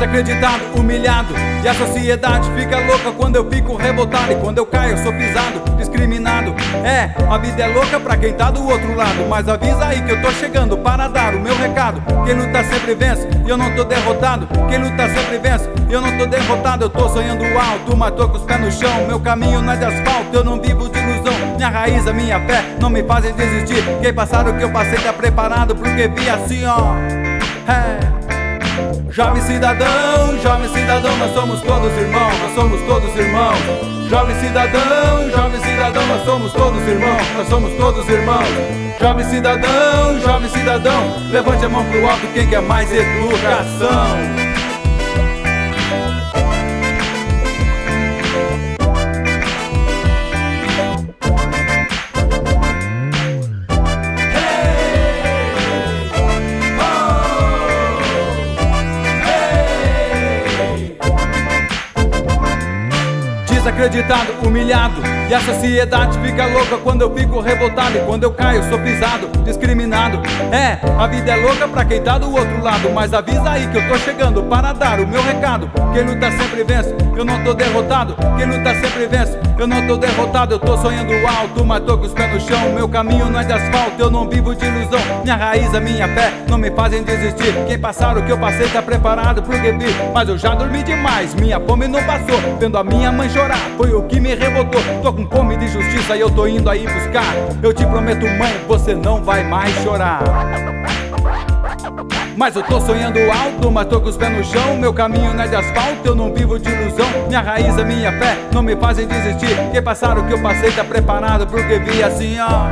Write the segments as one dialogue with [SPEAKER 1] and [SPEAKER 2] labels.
[SPEAKER 1] Desacreditado, humilhado, e a sociedade fica louca quando eu fico revoltado. E quando eu caio eu sou pisado, discriminado. A vida é louca pra quem tá do outro lado, mas avisa aí que eu tô chegando para dar o meu recado. Quem luta sempre vence, e eu não tô derrotado. Quem luta sempre vence, e eu não tô derrotado. Eu tô sonhando alto, mas tô com os pés no chão. Meu caminho não é de asfalto, eu não vivo de ilusão. Minha raiz, a minha fé, não me fazem desistir. Quem passar o que eu passei tá preparado pro que vi assim, ó. Jovem cidadão, nós somos todos irmãos, nós somos todos irmãos. Jovem cidadão, nós somos todos irmãos, nós somos todos irmãos. Jovem cidadão, levante a mão pro alto quem quer mais educação. Desacreditado, humilhado, e a sociedade fica louca quando eu fico revoltado. E quando eu caio sou pisado, discriminado. A vida é louca pra quem tá do outro lado, mas avisa aí que eu tô chegando para dar o meu recado. Quem luta sempre vence, eu não tô derrotado. Quem luta sempre vence, eu não tô derrotado. Eu tô sonhando alto, mas tô com os pés no chão. Meu caminho não é de asfalto, eu não vivo de ilusão. Minha raiz, a minha fé, não me fazem desistir. Quem passar o que eu passei tá preparado pro que vi. Mas eu já dormi demais, minha fome não passou. Vendo a minha mãe chorar, foi o que me revoltou. Tô com fome de justiça e eu tô indo aí buscar. Eu te prometo, mãe, você não vai mais chorar. Mas eu tô sonhando alto, mas tô com os pés no chão. Meu caminho não é de asfalto, eu não vivo de ilusão. Minha raiz, a minha fé, não me fazem desistir. Quem passar o que eu passei tá preparado pro que vi assim, ó.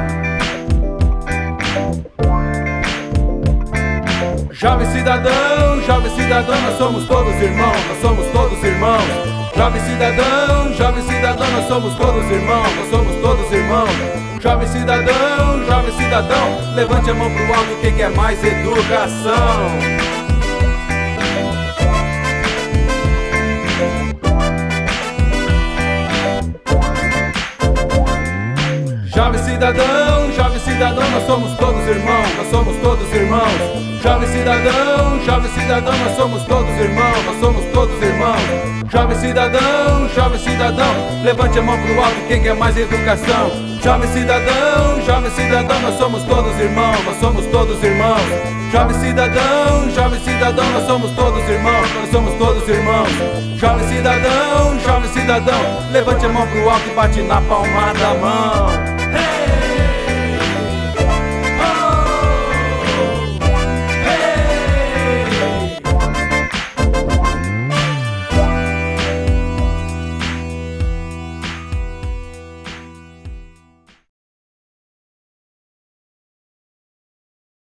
[SPEAKER 1] Jovem cidadão, nós somos todos irmãos, nós somos todos irmãos. Jovem cidadão, nós somos todos irmãos, nós somos todos irmãos. Jovem cidadão, levante a mão pro alto quem quer mais educação. Jovem cidadão, nós somos todos irmãos, nós somos todos irmãos. Jovem cidadão, nós somos todos irmãos, nós somos todos irmãos. Jovem cidadão, levante a mão pro alto quem quer mais educação. Jovem cidadão, nós somos todos irmãos, nós somos todos irmãos. Jovem cidadão, nós somos todos irmãos, nós somos todos irmãos. Jovem cidadão, levante a mão pro alto e bate na palma da mão.